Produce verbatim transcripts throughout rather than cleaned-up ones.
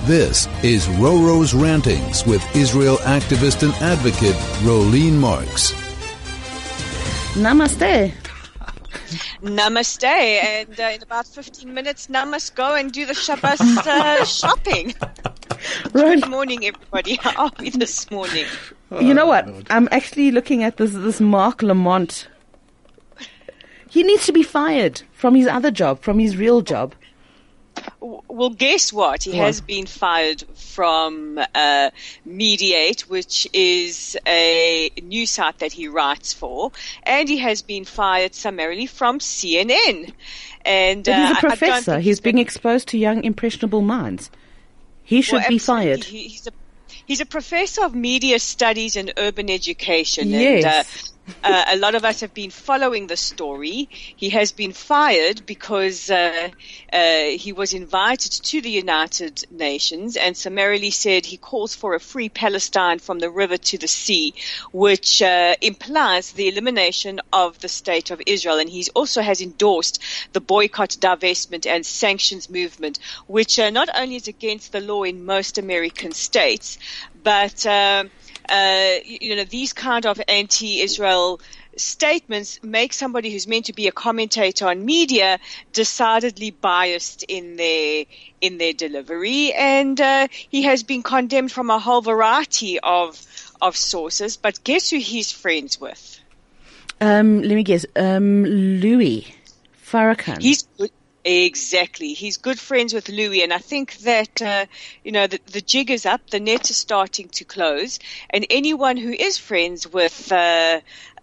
This is Roro's Rantings with Israel activist and advocate Rolene Marks. Namaste. Namaste, and uh, in about fifteen minutes, now must go and do the Shabbos uh, shopping. Good morning, everybody. How are we this morning? You know what? I'm actually looking at this this Mark Lamont. He needs to be fired from his other job, from his real job. Well, guess what? He what? has been fired from uh, Mediate, which is a news site that he writes for, and he has been fired summarily from C N N. And but he's a uh, professor. He's, he's being exposed to young, impressionable minds. He should well, be fired. He, he's a he's a professor of media studies and urban education. Yes. And, uh, Uh, a lot of us have been following the story. He has been fired because uh, uh, he was invited to the United Nations and summarily said he calls for a free Palestine from the river to the sea, which uh, implies the elimination of the state of Israel. And he also has endorsed the boycott, divestment and sanctions movement, which uh, not only is against the law in most American states, but uh, Uh, you know, these kind of anti-Israel statements make somebody who's meant to be a commentator on media decidedly biased in their in their delivery, and uh, he has been condemned from a whole variety of of sources. But guess who he's friends with? Um, let me guess. Um, Louis Farrakhan. He's good. Exactly. He's good friends with Louis, and I think that, uh, you know, the, the jig is up, the net is starting to close, and anyone who is friends with uh,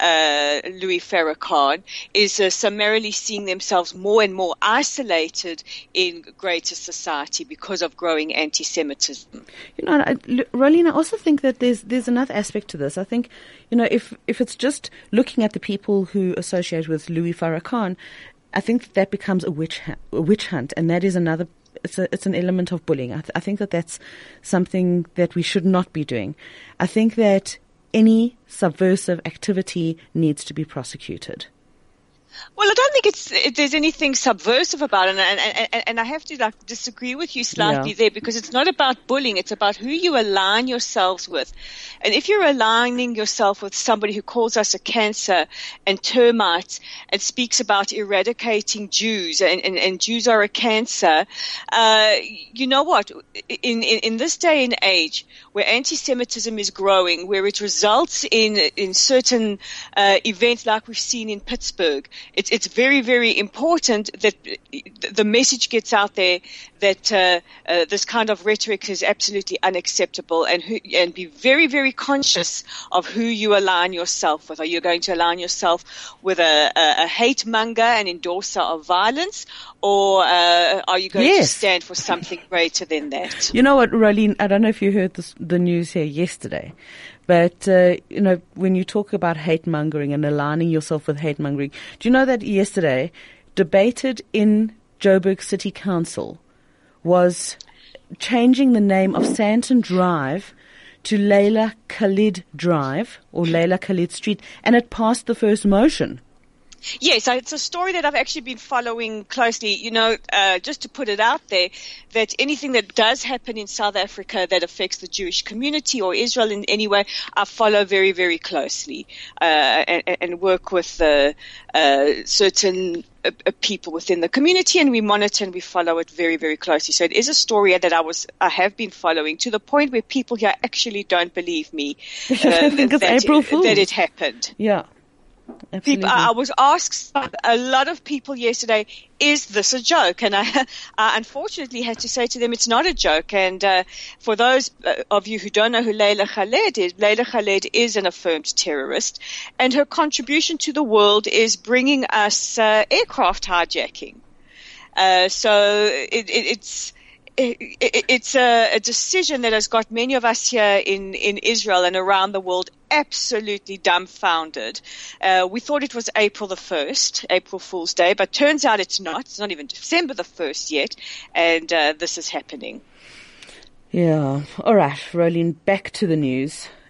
uh, Louis Farrakhan is uh, summarily seeing themselves more and more isolated in greater society because of growing anti-Semitism. You know, I, Rolene, I also think that there's there's another aspect to this. I think, you know, if if it's just looking at the people who associate with Louis Farrakhan, I think that, that becomes a witch ha- a witch hunt, and that is another. It's a, it's an element of bullying. I, th- I think that that's something that we should not be doing. I think that any subversive activity needs to be prosecuted. Well, I don't think it's there's anything subversive about it, and, and, and, and I have to like disagree with you slightly yeah. there, because it's not about bullying, it's about who you align yourselves with. And if you're aligning yourself with somebody who calls us a cancer and termites and speaks about eradicating Jews and, and, and Jews are a cancer, uh, you know what? In, in, in this day and age where anti-Semitism is growing, where it results in, in certain uh, events like we've seen in Pittsburgh, It's, it's very, very important that the message gets out there that uh, uh, this kind of rhetoric is absolutely unacceptable, and who, and be very, very conscious of who you align yourself with. Are you going to align yourself with a, a, a hate monger and endorser of violence, or uh, are you going yes. to stand for something greater than that? You know what, Rolene, I don't know if you heard this, the news here yesterday, but, uh, you know, when you talk about hate mongering and aligning yourself with hate mongering, do you know that yesterday, debated in Joburg City Council, was changing the name of Santon Drive to Leila Khalid Drive, or Leila Khalid Street, and it passed the first motion. Yes, it's a story that I've actually been following closely. You know, uh, just to put it out there, that anything that does happen in South Africa that affects the Jewish community or Israel in any way, I follow very, very closely uh, and, and work with uh, uh, certain uh, people within the community, and we monitor and we follow it very, very closely. So it is a story that I was, I have been following to the point where people here actually don't believe me uh, think it's that, April Fool's. that it happened. Yeah. People, I was asked a lot of people yesterday, is this a joke? And I, I unfortunately had to say to them, it's not a joke. And uh, for those of you who don't know who Leila Khaled is, Leila Khaled is an affirmed terrorist, and her contribution to the world is bringing us uh, aircraft hijacking. Uh, so it, it, it's it's a, a decision that has got many of us here in, in Israel and around the world absolutely dumbfounded. Uh, we thought it was April the first, April Fool's Day, but turns out it's not. It's not even December the first yet, and uh, this is happening. Yeah. All right, Rolene, back to the news.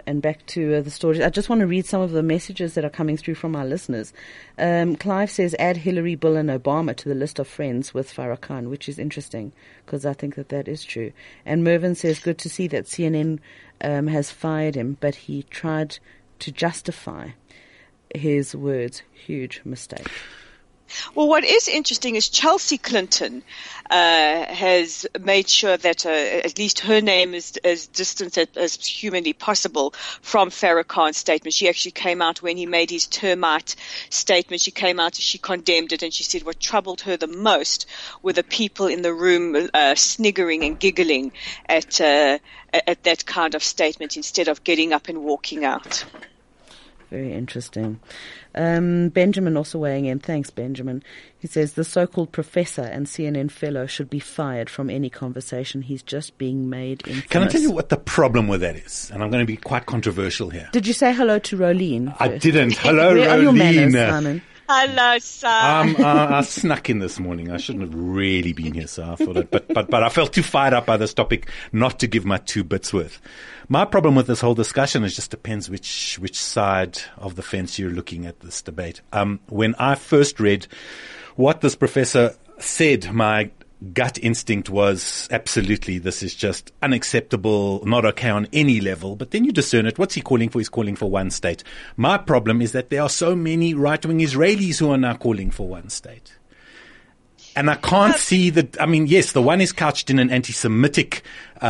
and back to uh, the stories. I just want to read some of the messages that are coming through from our listeners. Um, Clive says, add Hillary, Bill and Obama to the list of friends with Farrakhan, which is interesting because I think that that is true. And Mervyn says, good to see that C N N um, has fired him, but he tried to justify his words. Huge mistake. Well, what is interesting is Chelsea Clinton uh, has made sure that uh, at least her name is as distant as humanly possible from Farrakhan's statement. She actually came out when he made his termite statement. She came out and she condemned it, and she said what troubled her the most were the people in the room uh, sniggering and giggling at uh, at that kind of statement instead of getting up and walking out. Very interesting. Um, Benjamin also weighing in. Thanks, Benjamin. He says the so-called professor and C N N fellow should be fired from any conversation. He's just being made infamous. Can I tell you what the problem with that is? And I'm going to be quite controversial here. Did you say hello to Rolene first? I didn't. Hello, Where Rolene. are your manners, Simon? Hello, Simon. Um, I, I snuck in this morning. I shouldn't have really been here, so I thought I'd, but, but, but I felt too fired up by this topic not to give my two bits worth. My problem with this whole discussion is just depends which, which side of the fence you're looking at this debate. Um, when I first read what this professor said, my gut instinct was absolutely, this is just unacceptable, not okay on any level. But then you discern it. What's he calling for? He's calling for one state. My problem is that there are so many right-wing Israelis who are now calling for one state. And I can't see that. I mean, yes, the one is couched in an anti-Semitic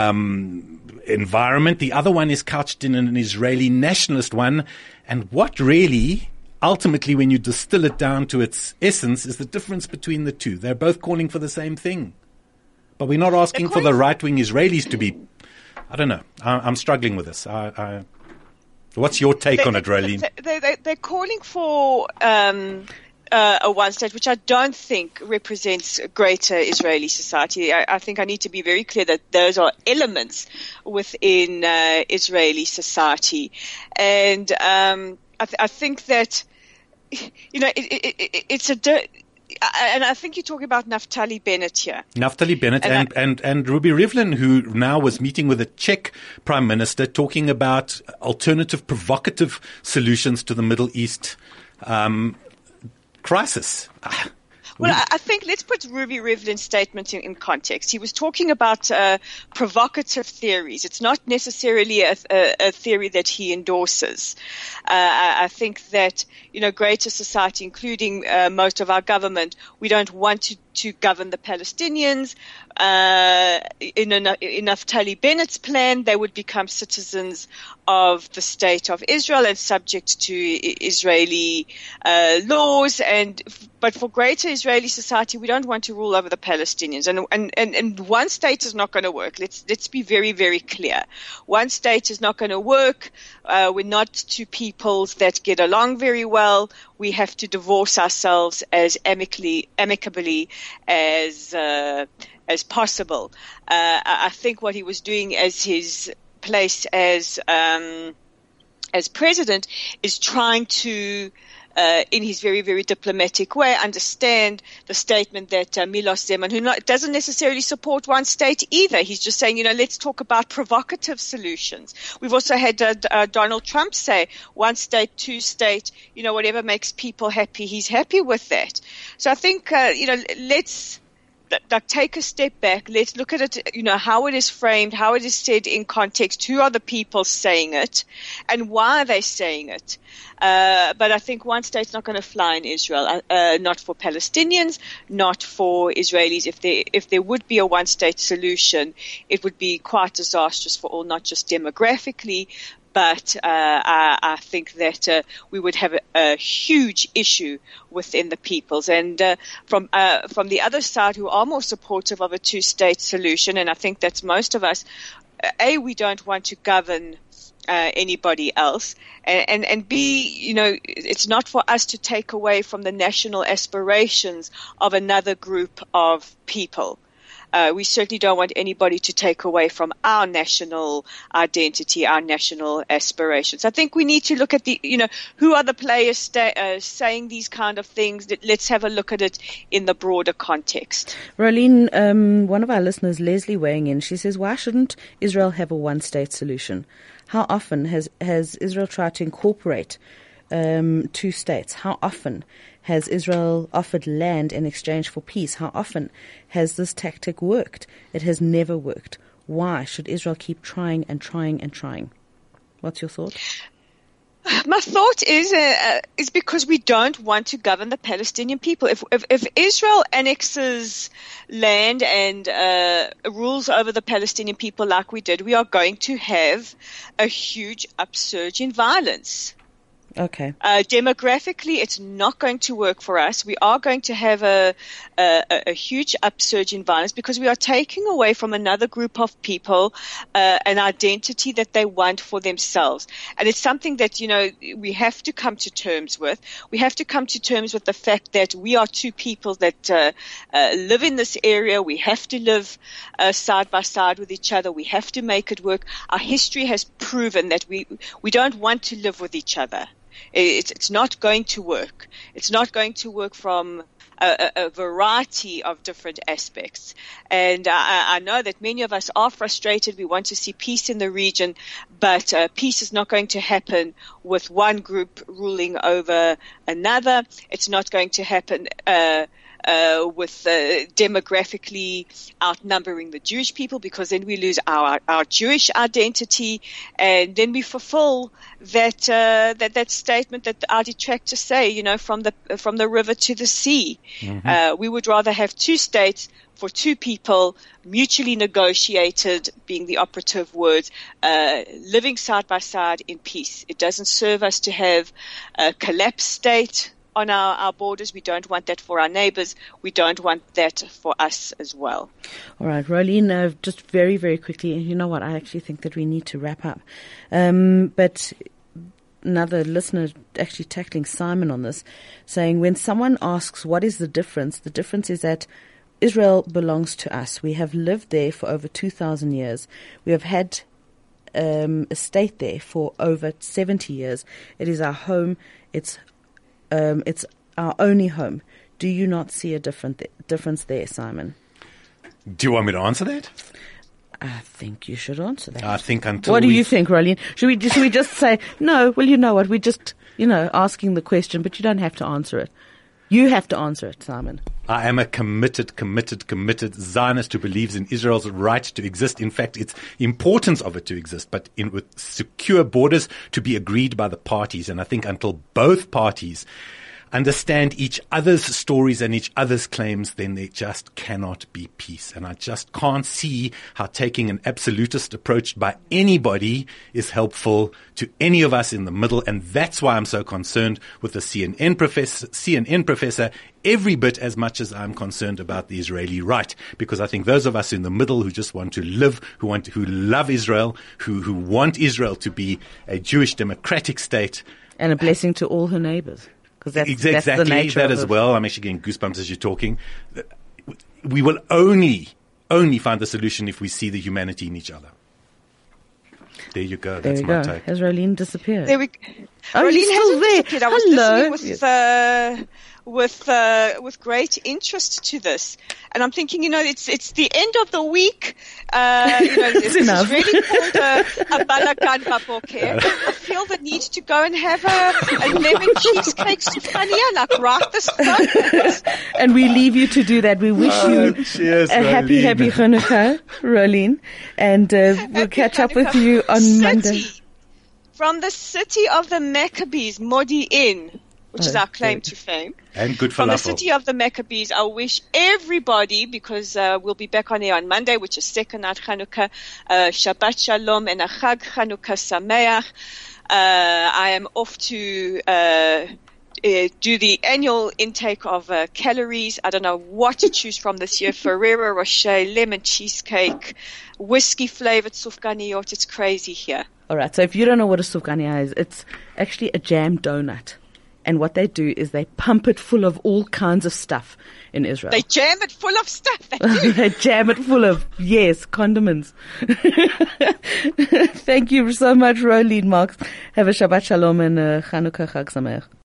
um, environment. The other one is couched in an Israeli nationalist one. And what really, ultimately, when you distill it down to its essence, is the difference between the two. They're both calling for the same thing. But we're not asking for the right-wing Israelis to be, I don't know. I, I'm struggling with this. I, I, what's your take they, on it, Rolene? They, they, they're calling for um, uh, a one state, which I don't think represents greater Israeli society. I, I think I need to be very clear that those are elements within uh, Israeli society. And um, I, th- I think that, you know, it, it, it, it's a... Di- And I think you're talking about Naftali Bennett here. Naftali Bennett and, and, I, and, and Ruby Rivlin, who now was meeting with the Czech Prime Minister, talking about alternative, provocative solutions to the Middle East um, crisis. Well, I think let's put Ruby Rivlin's statement in, in context. He was talking about uh, provocative theories. It's not necessarily a, a, a theory that he endorses. Uh, I, I think that, you know, greater society, including uh, most of our government, we don't want to, to govern the Palestinians. Uh, in, a, in Naftali Bennett's plan, they would become citizens of the state of Israel and subject to Israeli uh, laws. And but for greater Israeli society, we don't want to rule over the Palestinians. And and, and, and one state is not going to work. Let's let's be very very clear. One state is not going to work. Uh, we're not two peoples that get along very well. We have to divorce ourselves as amicably amicably as uh, as possible. Uh, I think what he was doing as his place as um, as president is trying to, uh, in his very, very diplomatic way, understand the statement that uh, Milos Zeman, who not, doesn't necessarily support one state either. He's just saying, you know, let's talk about provocative solutions. We've also had uh, uh, Donald Trump say one state, two state, you know, whatever makes people happy, he's happy with that. So I think, uh, you know, let's Like take a step back. Let's look at it, you know, how it is framed, how it is said in context. Who are the people saying it, and why are they saying it? Uh, but I think one state's not going to fly in Israel. Uh, not for Palestinians, not for Israelis. If there if there would be a one-state solution, it would be quite disastrous for all, not just demographically. But uh, I, I think that uh, we would have a, a huge issue within the peoples. And uh, from uh, from the other side, who are more supportive of a two-state solution, and I think that's most of us, A, we don't want to govern uh, anybody else, and, and, and B, you know, it's not for us to take away from the national aspirations of another group of people. Uh, we certainly don't want anybody to take away from our national identity, our national aspirations. I think we need to look at the, you know, who are the players sta- uh, saying these kind of things. Let's have a look at it in the broader context. Rolene, um, one of our listeners, Leslie, weighing in, she says, why shouldn't Israel have a one-state solution? How often has, has Israel tried to incorporate um, two states? How often has Israel offered land in exchange for peace? How often has this tactic worked? It has never worked. Why should Israel keep trying and trying and trying? What's your thought? My thought is uh, is because we don't want to govern the Palestinian people. If if, if Israel annexes land and uh, rules over the Palestinian people like we did, we are going to have a huge upsurge in violence. Okay. Uh, demographically, it's not going to work for us. We are going to have a, a, a huge upsurge in violence because we are taking away from another group of people uh, an identity that they want for themselves. And it's something that, you know, we have to come to terms with. We have to come to terms with the fact that we are two people that uh, uh, live in this area. We have to live uh, side by side with each other. We have to make it work. Our history has proven that we we don't want to live with each other. It's, it's not going to work. It's not going to work from a, a, a variety of different aspects. And I, I know that many of us are frustrated. We want to see peace in the region, but uh, peace is not going to happen with one group ruling over another. It's not going to happen uh Uh, with uh, demographically outnumbering the Jewish people, because then we lose our our Jewish identity, and then we fulfill that uh, that that statement that our detractors say, you know, from the from the river to the sea. Mm-hmm. Uh, we would rather have two states for two people, mutually negotiated, being the operative words, uh, living side by side in peace. It doesn't serve us to have a collapsed state on our, our borders. We don't want that for our neighbors. We don't want that for us as well. All right, Rolene, uh, just very, very quickly, you know what, I actually think that we need to wrap up. Um, but another listener actually tackling Simon on this, saying when someone asks what is the difference, the difference is that Israel belongs to us. We have lived there for over two thousand years. We have had um, a state there for over seventy years. It is our home. It's Um, it's our only home. Do you not see a different th- difference there, Simon? Do you want me to answer that? I think you should answer that. I think until What do we you think, Rolene? Should we, should we just say, no, well, you know what, we're just, you know, asking the question, but you don't have to answer it. You have to answer it, Simon. I am a committed, committed, committed Zionist who believes in Israel's right to exist. In fact, its importance of it to exist, but in, with secure borders to be agreed by the parties. And I think until both parties understand each other's stories and each other's claims, then there just cannot be peace. And I just can't see how taking an absolutist approach by anybody is helpful to any of us in the middle. And that's why I'm so concerned with the C N N professor, C N N professor, every bit as much as I'm concerned about the Israeli right. Because I think those of us in the middle who just want to live, who want to, who love Israel, who, who want Israel to be a Jewish democratic state. And a blessing to all her neighbors. That's, exactly, that's the nature that of as it. well. I'm actually getting goosebumps as you're talking. We will only, only find the solution if we see the humanity in each other. There you go. There That's you my go. take. Has Rolene disappeared? There we Oh, Rolene you're still hasn't there. disappeared. I was Hello. listening with uh, with uh, with great interest to this, and I'm thinking, you know, it's it's the end of the week. Uh, you know, this enough. is really called a, a balagan baboker. I feel the need to go and have a, a lemon cheesecake souflania, like right this moment. And we leave you to do that. We wish Oh, you cheers, a happy, Rolene. happy Hanukkah, Rolene. And uh, we'll Happy catch up with Hanukkah. you on City. Monday. From the city of the Maccabees, Modi'in, which is Oh, our claim good. to fame. And good From the falafel. city of the Maccabees, I wish everybody, because uh, we'll be back on air on Monday, which is second night Hanukkah, uh, Shabbat Shalom and a Chag Hanukkah Sameach. Uh, I am off to uh, uh, do the annual intake of uh, calories. I don't know what to choose from this year. Ferrero Rocher, lemon cheesecake, whiskey-flavored sufganiyot. It's crazy here. All right. So if you don't know what a souflania is, it's actually a jam donut. and what they do is they pump it full of all kinds of stuff in Israel. They jam it full of stuff. They do. They jam it full of, yes, condiments. Thank you so much, Rolene Marks. Have a Shabbat Shalom and a Chanukah Chag Sameach.